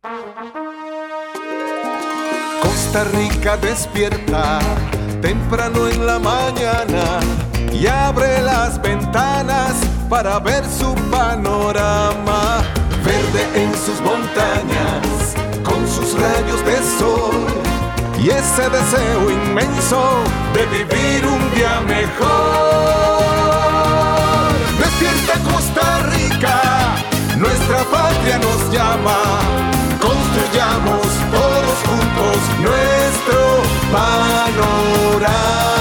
Costa Rica despierta temprano en la mañana y abre las ventanas para ver su panorama. Verde en sus montañas, con sus rayos de sol y ese deseo inmenso de vivir un día mejor. Despierta Costa Rica, nuestra patria nos llama. Construyamos todos juntos nuestro panorama.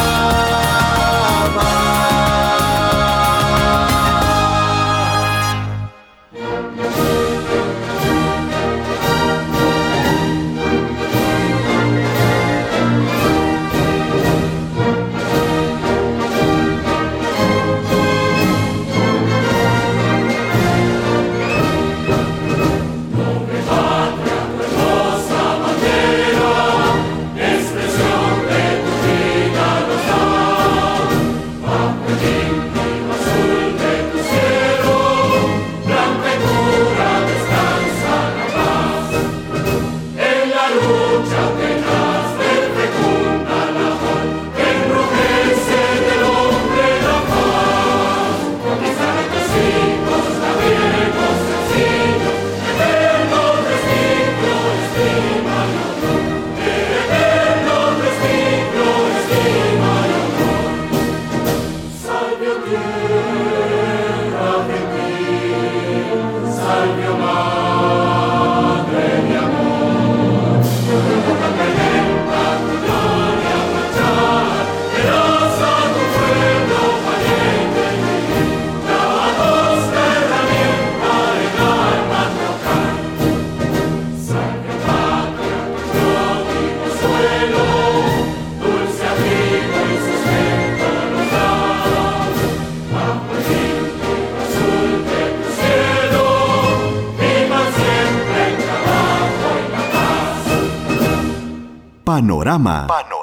Panorama.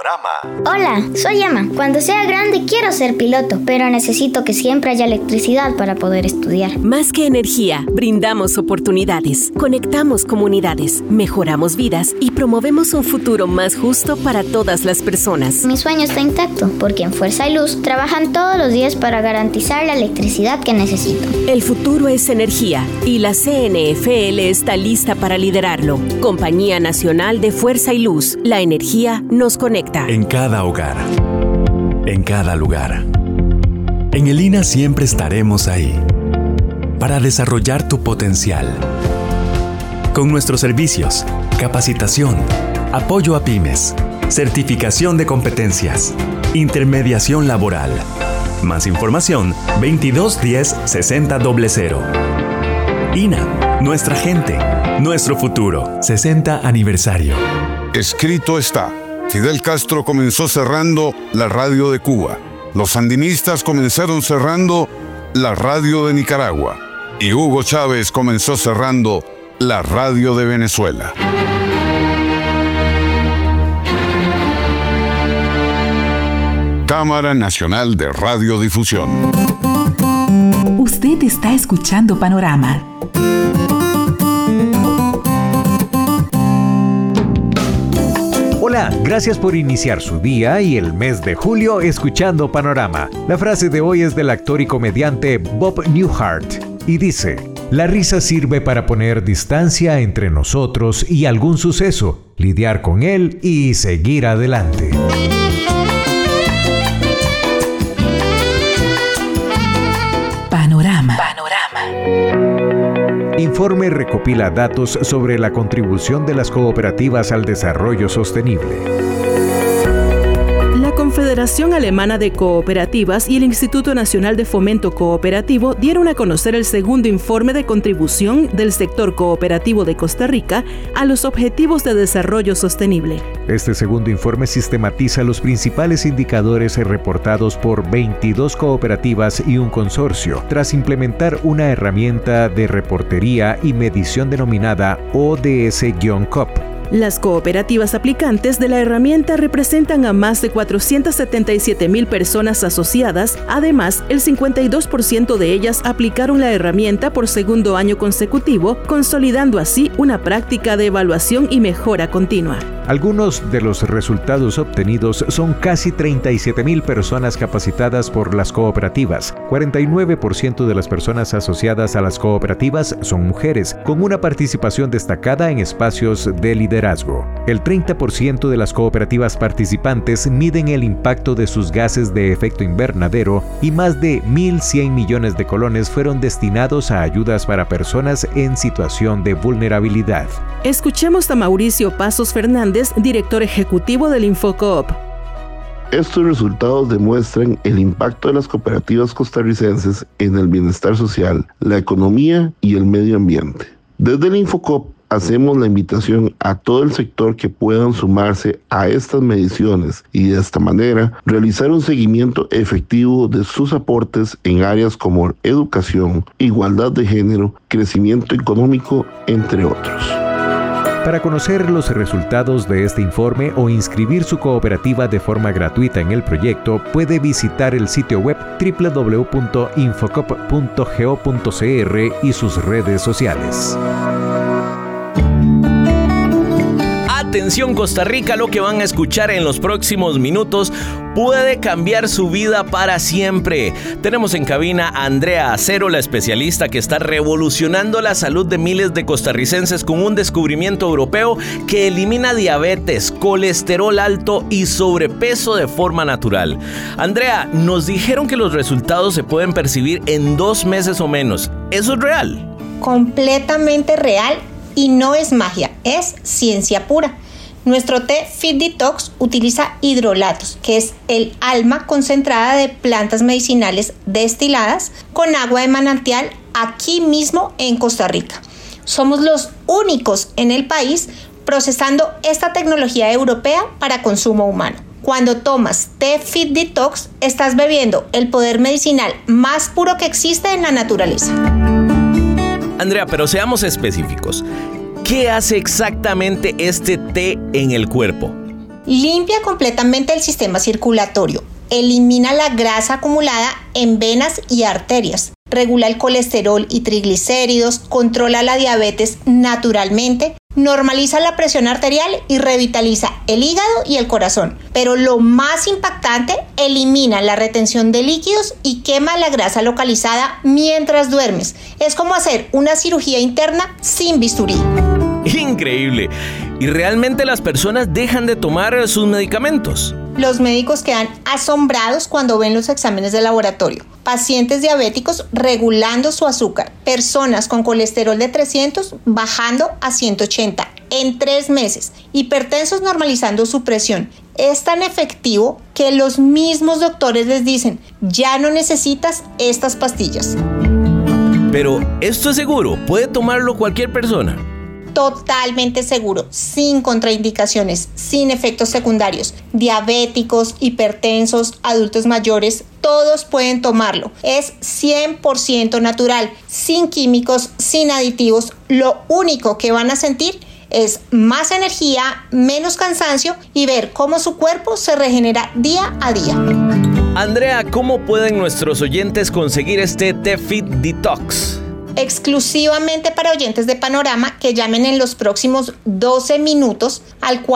Hola, soy Emma. Cuando sea grande quiero ser piloto, pero necesito que siempre haya electricidad para poder estudiar. Más que energía, brindamos oportunidades, conectamos comunidades, mejoramos vidas y promovemos un futuro más justo para todas las personas. Mi sueño está intacto, porque en Fuerza y Luz trabajan todos los días para garantizar la electricidad que necesito. El futuro es energía y la CNFL está lista para liderarlo. Compañía Nacional de Fuerza y Luz, la energía nos conecta. En cada hogar, en cada lugar. En el INA siempre estaremos ahí para desarrollar tu potencial. Con nuestros servicios, capacitación, apoyo a pymes, certificación de competencias, intermediación laboral. Más información 2210 6000. INA, nuestra gente, nuestro futuro. 60 aniversario. Escrito está. Fidel Castro comenzó cerrando la radio de Cuba. Los sandinistas comenzaron cerrando la radio de Nicaragua. Y Hugo Chávez comenzó cerrando la radio de Venezuela. Cámara Nacional de Radiodifusión. Usted está escuchando Panorama. Hola, gracias por iniciar su día y el mes de julio escuchando Panorama. La frase de hoy es del actor y comediante Bob Newhart y dice: la risa sirve para poner distancia entre nosotros y algún suceso, lidiar con él y seguir adelante. Panorama. Informe recopila datos sobre la contribución de las cooperativas al desarrollo sostenible. La Confederación Alemana de Cooperativas y el Instituto Nacional de Fomento Cooperativo dieron a conocer el segundo informe de contribución del sector cooperativo de Costa Rica a los Objetivos de Desarrollo Sostenible. Este segundo informe sistematiza los principales indicadores reportados por 22 cooperativas y un consorcio, tras implementar una herramienta de reportería y medición denominada ODS-COP. Las cooperativas aplicantes de la herramienta representan a más de 477,000 personas asociadas. Además, el 52% de ellas aplicaron la herramienta por segundo año consecutivo, consolidando así una práctica de evaluación y mejora continua. Algunos de los resultados obtenidos son casi 37,000 personas capacitadas por las cooperativas. 49% de las personas asociadas a las cooperativas son mujeres, con una participación destacada en espacios de liderazgo. El 30% de las cooperativas participantes miden el impacto de sus gases de efecto invernadero y más de 1.100 millones de colones fueron destinados a ayudas para personas en situación de vulnerabilidad. Escuchemos a Mauricio Pasos Fernández, director ejecutivo del Infocoop. Estos resultados demuestran el impacto de las cooperativas costarricenses en el bienestar social, la economía y el medio ambiente. Desde el Infocoop hacemos la invitación a todo el sector que puedan sumarse a estas mediciones y de esta manera realizar un seguimiento efectivo de sus aportes en áreas como educación, igualdad de género, crecimiento económico, entre otros. Para conocer los resultados de este informe o inscribir su cooperativa de forma gratuita en el proyecto, puede visitar el sitio web www.infocop.go.cr y sus redes sociales. Atención Costa Rica, lo que van a escuchar en los próximos minutos puede cambiar su vida para siempre. Tenemos en cabina a Andrea Acero, la especialista que está revolucionando la salud de miles de costarricenses con un descubrimiento europeo que elimina diabetes, colesterol alto y sobrepeso de forma natural. Andrea, nos dijeron que los resultados se pueden percibir en 2 meses o menos. ¿Eso es real? Completamente real y no es magia, es ciencia pura. Nuestro té Fit Detox utiliza hidrolatos, que es el alma concentrada de plantas medicinales destiladas con agua de manantial aquí mismo en Costa Rica. Somos los únicos en el país procesando esta tecnología europea para consumo humano. Cuando tomas té Fit Detox, estás bebiendo el poder medicinal más puro que existe en la naturaleza. Andrea, pero seamos específicos. ¿Qué hace exactamente este té en el cuerpo? Limpia completamente el sistema circulatorio, elimina la grasa acumulada en venas y arterias, regula el colesterol y triglicéridos, controla la diabetes naturalmente, normaliza la presión arterial y revitaliza el hígado y el corazón. Pero lo más impactante, elimina la retención de líquidos y quema la grasa localizada mientras duermes. Es como hacer una cirugía interna sin bisturí. Increíble. ¿Y realmente las personas dejan de tomar sus medicamentos? Los médicos quedan asombrados cuando ven los exámenes de laboratorio. Pacientes diabéticos regulando su azúcar. Personas con colesterol de 300 bajando a 180 en 3 meses. Hipertensos normalizando su presión. Es tan efectivo que los mismos doctores les dicen, ya no necesitas estas pastillas. Pero, ¿esto es seguro? ¿Puede tomarlo cualquier persona? Totalmente seguro, sin contraindicaciones, sin efectos secundarios. Diabéticos, hipertensos, adultos mayores, todos pueden tomarlo. Es 100% natural, sin químicos, sin aditivos. Lo único que van a sentir es más energía, menos cansancio y ver cómo su cuerpo se regenera día a día. Andrea, ¿cómo pueden nuestros oyentes conseguir este té Fit Detox? Exclusivamente para oyentes de Panorama que llamen en los próximos 12 minutos al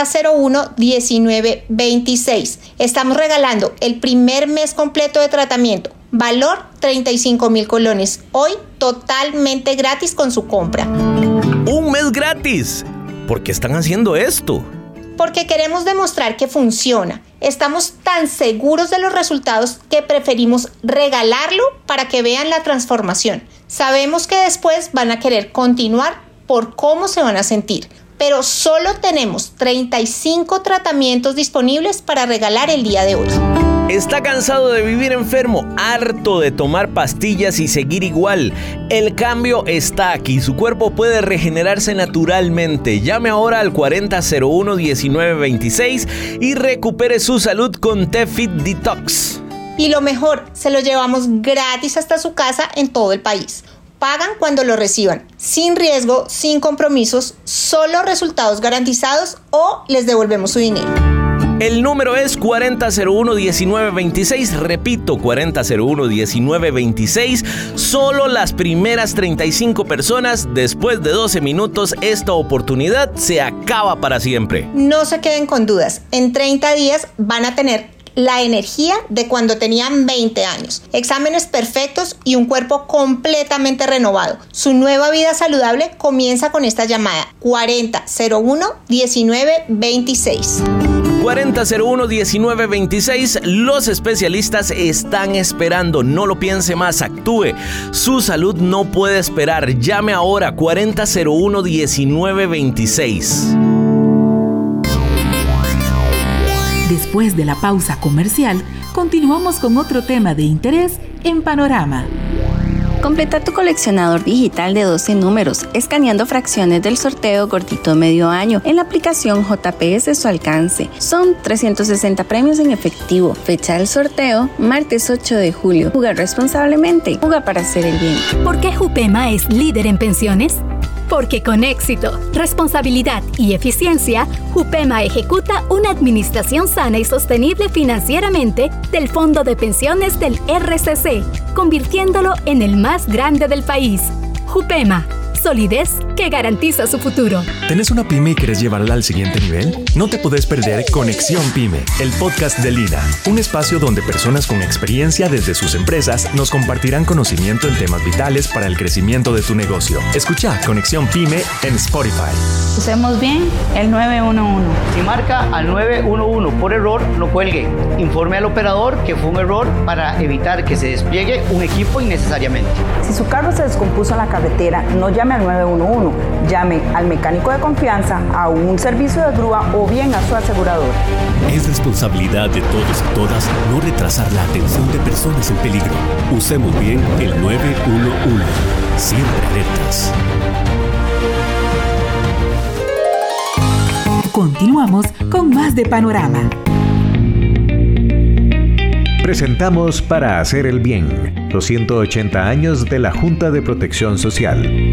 4001-1926. Estamos regalando el primer mes completo de tratamiento. Valor 35,000 colones. Hoy totalmente gratis con su compra. ¡Un mes gratis! ¿Por qué están haciendo esto? Porque queremos demostrar que funciona. Estamos tan seguros de los resultados que preferimos regalarlo para que vean la transformación. Sabemos que después van a querer continuar por cómo se van a sentir, pero solo tenemos 35 tratamientos disponibles para regalar el día de hoy. ¿Está cansado de vivir enfermo, harto de tomar pastillas y seguir igual? El cambio está aquí. Su cuerpo puede regenerarse naturalmente. Llame ahora al 4001-1926 y recupere su salud con té Fit Detox. Y lo mejor, se lo llevamos gratis hasta su casa en todo el país. pagan cuando lo reciban, sin riesgo, sin compromisos, solo resultados garantizados o les devolvemos su dinero. El número es 4001-1926, repito, 4001-1926. Solo las primeras 35 personas, después de 12 minutos, esta oportunidad se acaba para siempre. No se queden con dudas, en 30 días van a tener la energía de cuando tenían 20 años, exámenes perfectos y un cuerpo completamente renovado. Su nueva vida saludable comienza con esta llamada, 4001-1926. 4001-1926, los especialistas están esperando, no lo piense más, actúe. Su salud no puede esperar, llame ahora 4001-1926. Después de la pausa comercial, continuamos con otro tema de interés en Panorama. Completa tu coleccionador digital de 12 números, escaneando fracciones del sorteo Gordito Medio Año en la aplicación JPS a su alcance. Son 360 premios en efectivo. Fecha del sorteo, martes 8 de julio. Juega responsablemente. Juega para hacer el bien. ¿Por qué Jupema es líder en pensiones? Porque con éxito, responsabilidad y eficiencia, Jupema ejecuta una administración sana y sostenible financieramente del Fondo de Pensiones del RCC, convirtiéndolo en el más grande del país. Jupema, solidez que garantiza su futuro. ¿Tenés una pyme y querés llevarla al siguiente nivel? No te podés perder Conexión Pyme, el podcast de Lina, un espacio donde personas con experiencia desde sus empresas nos compartirán conocimiento en temas vitales para el crecimiento de tu negocio. Escucha Conexión Pyme en Spotify. Usemos bien el 911. Si marca al 911 por error, no cuelgue. Informe al operador que fue un error para evitar que se despliegue un equipo innecesariamente. Si su carro se descompuso en la carretera, no llame al 911. Llame al mecánico de confianza, a un servicio de grúa o bien a su asegurador. Es responsabilidad de todos y todas no retrasar la atención de personas en peligro. Usemos bien el 911. Siempre alertas. Continuamos con más de Panorama. Presentamos Para Hacer el Bien, los 180 años de la Junta de Protección Social.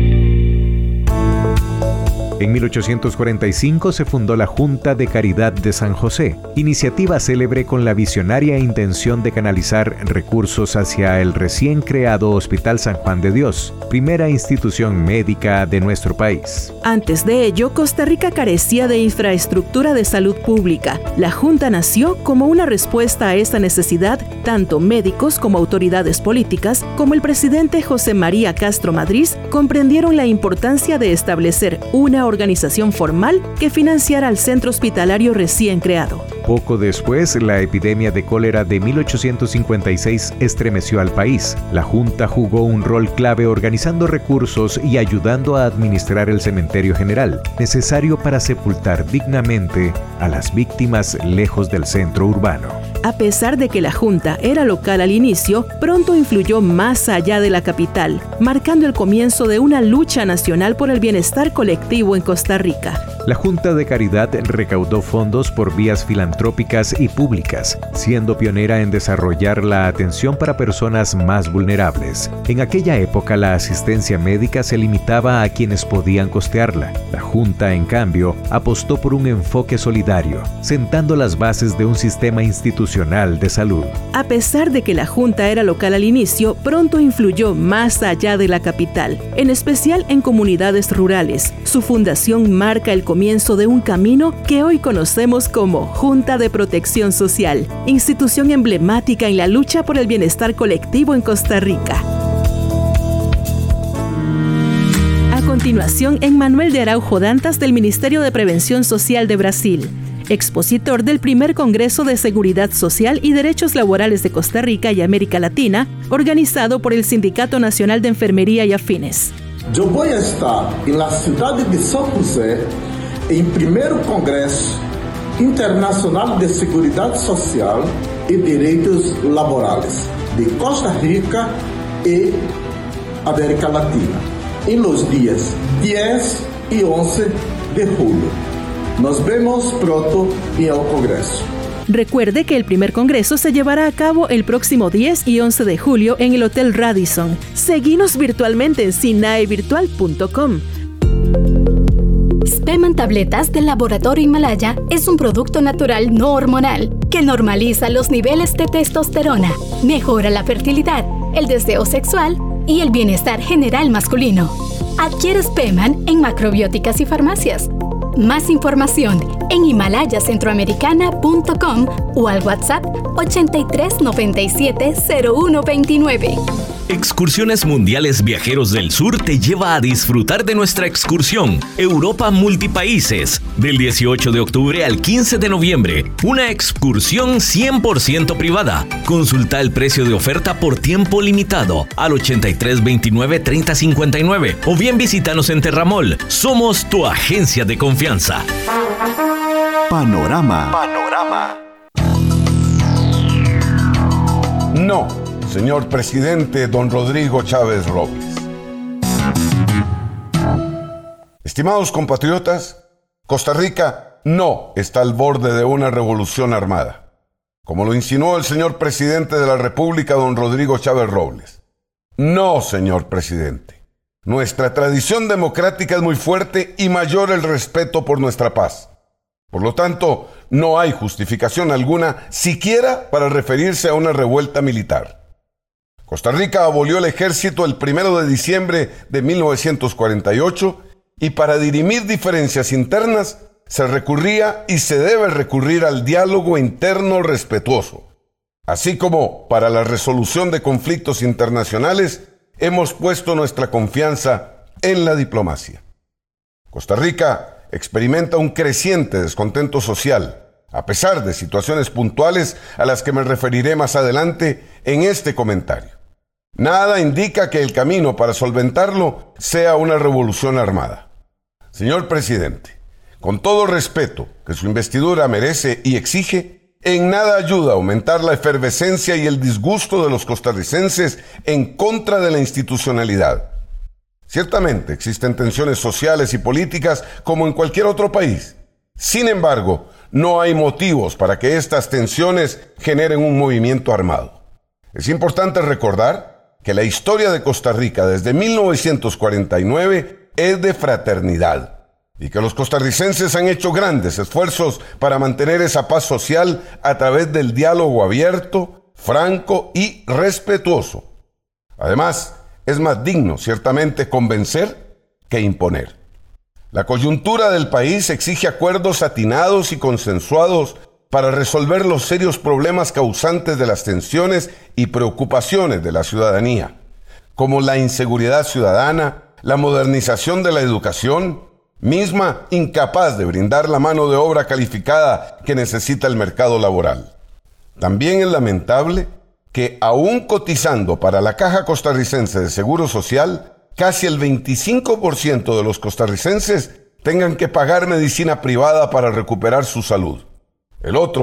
En 1845 se fundó la Junta de Caridad de San José, iniciativa célebre con la visionaria intención de canalizar recursos hacia el recién creado Hospital San Juan de Dios, primera institución médica de nuestro país. Antes de ello, Costa Rica carecía de infraestructura de salud pública. La Junta nació como una respuesta a esta necesidad, tanto médicos como autoridades políticas, como el presidente José María Castro Madrid, comprendieron la importancia de establecer una organización formal que financiara al centro hospitalario recién creado. Poco después, la epidemia de cólera de 1856 estremeció al país. La Junta jugó un rol clave organizando recursos y ayudando a administrar el cementerio general, necesario para sepultar dignamente a las víctimas lejos del centro urbano. A pesar de que la Junta era local al inicio, pronto influyó más allá de la capital, marcando el comienzo de una lucha nacional por el bienestar colectivo en Costa Rica. La Junta de Caridad recaudó fondos por vías filantrópicas y públicas, siendo pionera en desarrollar la atención para personas más vulnerables. En aquella época, la asistencia médica se limitaba a quienes podían costearla. La Junta, en cambio, apostó por un enfoque solidario, sentando las bases de un sistema institucional de salud. A pesar de que la Junta era local al inicio, pronto influyó más allá de la capital, en especial en comunidades rurales. Su fundación marca el comienzo de un camino que hoy conocemos como Junta de Protección Social, institución emblemática en la lucha por el bienestar colectivo en Costa Rica. A continuación, Emmanuel de Araujo Dantas del Ministerio de Prevención Social de Brasil, expositor del primer Congreso de Seguridad Social y Derechos Laborales de Costa Rica y América Latina, organizado por el Sindicato Nacional de Enfermería y Afines. Eu vou estar na cidade de São José em primeiro Congresso Internacional de Seguridade Social e Direitos Laborais de Costa Rica e América Latina, em los dias 10 e 11 de julho. Nos vemos pronto em el Congresso. Recuerde que el primer congreso se llevará a cabo el próximo 10 y 11 de julio en el Hotel Radisson. Seguinos virtualmente en sinaevirtual.com. Speman Tabletas del Laboratorio Himalaya es un producto natural no hormonal que normaliza los niveles de testosterona, mejora la fertilidad, el deseo sexual y el bienestar general masculino. Adquiere Speman en macrobióticas y farmacias. Más información en himalayacentroamericana.com o al WhatsApp 83 97 01 29. Excursiones Mundiales Viajeros del Sur te lleva a disfrutar de nuestra excursión Europa Multipaíses del 18 de octubre al 15 de noviembre. Una excursión 100% privada. Consulta el precio de oferta por tiempo limitado al 83 29 30 59 o bien visítanos en Terramol. Somos tu agencia de confianza. Panorama. No, señor presidente don Rodrigo Chávez Robles. Estimados compatriotas, Costa Rica no está al borde de una revolución armada, como lo insinuó el señor presidente de la República, don Rodrigo Chávez Robles. No, señor presidente. Nuestra tradición democrática es muy fuerte y mayor el respeto por nuestra paz. Por lo tanto, no hay justificación alguna, siquiera para referirse a una revuelta militar. Costa Rica abolió el ejército el 1 de diciembre de 1948 y para dirimir diferencias internas se recurría y se debe recurrir al diálogo interno respetuoso. Así como para la resolución de conflictos internacionales hemos puesto nuestra confianza en la diplomacia. Costa Rica experimenta un creciente descontento social, a pesar de situaciones puntuales a las que me referiré más adelante en este comentario. Nada indica que el camino para solventarlo sea una revolución armada. Señor presidente, con todo respeto que su investidura merece y exige, en nada ayuda a aumentar la efervescencia y el disgusto de los costarricenses en contra de la institucionalidad. Ciertamente existen tensiones sociales y políticas como en cualquier otro país. Sin embargo, no hay motivos para que estas tensiones generen un movimiento armado. Es importante recordar que la historia de Costa Rica desde 1949 es de fraternidad y que los costarricenses han hecho grandes esfuerzos para mantener esa paz social a través del diálogo abierto, franco y respetuoso. Además, es más digno, ciertamente, convencer que imponer. La coyuntura del país exige acuerdos atinados y consensuados para resolver los serios problemas causantes de las tensiones y preocupaciones de la ciudadanía, como la inseguridad ciudadana, la modernización de la educación, misma incapaz de brindar la mano de obra calificada que necesita el mercado laboral. También es lamentable que, aún cotizando para la Caja Costarricense de Seguro Social, casi el 25% de los costarricenses tengan que pagar medicina privada para recuperar su salud. El otro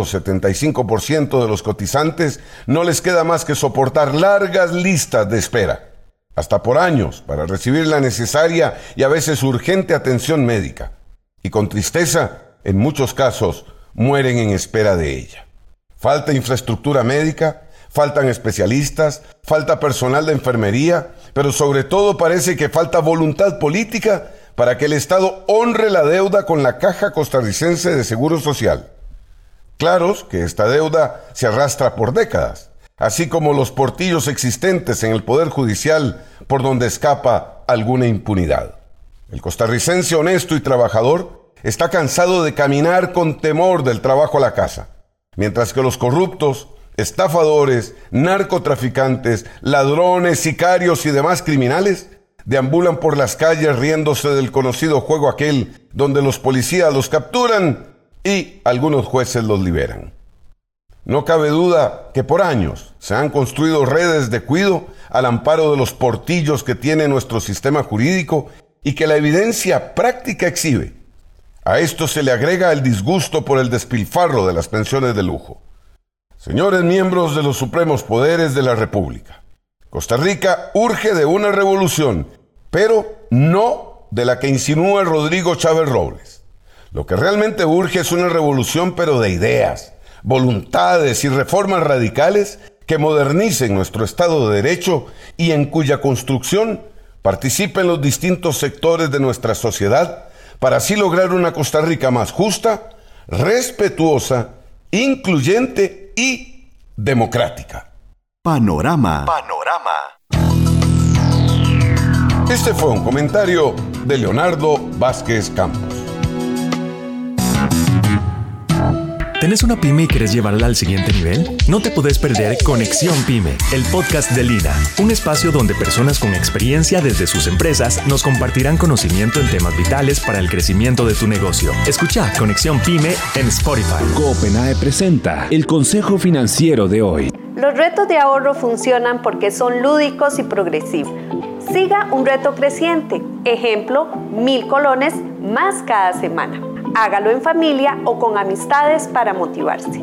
75% de los cotizantes no les queda más que soportar largas listas de espera, hasta por años, para recibir la necesaria y a veces urgente atención médica. Y con tristeza, en muchos casos, mueren en espera de ella. Falta infraestructura médica, faltan especialistas, falta personal de enfermería, pero sobre todo parece que falta voluntad política para que el Estado honre la deuda con la Caja Costarricense de Seguro Social. Claros que esta deuda se arrastra por décadas, así como los portillos existentes en el Poder Judicial por donde escapa alguna impunidad. El costarricense honesto y trabajador está cansado de caminar con temor del trabajo a la casa, mientras que los corruptos, estafadores, narcotraficantes, ladrones, sicarios y demás criminales deambulan por las calles riéndose del conocido juego aquel donde los policías los capturan y algunos jueces los liberan. No cabe duda que por años se han construido redes de cuido al amparo de los portillos que tiene nuestro sistema jurídico y que la evidencia práctica exhibe. A esto se le agrega el disgusto por el despilfarro de las pensiones de lujo. Señores miembros de los supremos poderes de la República, Costa Rica urge de una revolución, pero no de la que insinúa Rodrigo Chávez Robles. Lo que realmente urge es una revolución, pero de ideas, voluntades y reformas radicales que modernicen nuestro Estado de Derecho y en cuya construcción participen los distintos sectores de nuestra sociedad para así lograr una Costa Rica más justa, respetuosa, incluyente y democrática. Panorama. Este fue un comentario de Leonardo Vázquez Campos. ¿Tenés una pyme y querés llevarla al siguiente nivel? No te podés perder Conexión Pyme, el podcast de Lina, un espacio donde personas con experiencia desde sus empresas nos compartirán conocimiento en temas vitales para el crecimiento de tu negocio. Escucha Conexión Pyme en Spotify. Copenae presenta el consejo financiero de hoy. Los retos de ahorro funcionan porque son lúdicos y progresivos. Siga un reto creciente, ejemplo, 1,000 colones más cada semana. Hágalo en familia o con amistades para motivarse.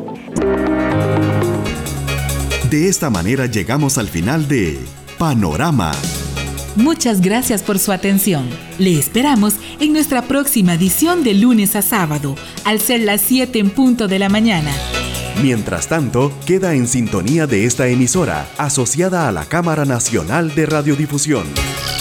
De esta manera llegamos al final de Panorama. Muchas gracias por su atención. Le esperamos en nuestra próxima edición de lunes a sábado, al ser las 7 en punto de la mañana. Mientras tanto, queda en sintonía de esta emisora, asociada a la Cámara Nacional de Radiodifusión.